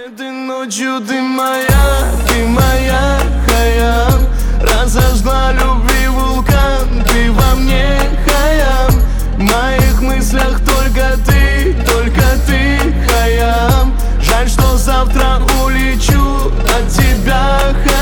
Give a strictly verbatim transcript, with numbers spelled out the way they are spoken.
Этой ночью ты моя, ты моя, Хаям. Разожгла любви вулкан, ты во мне, Хаям. В моих мыслях только ты, только ты, Хаям. Жаль, что завтра улечу от тебя, Хаям.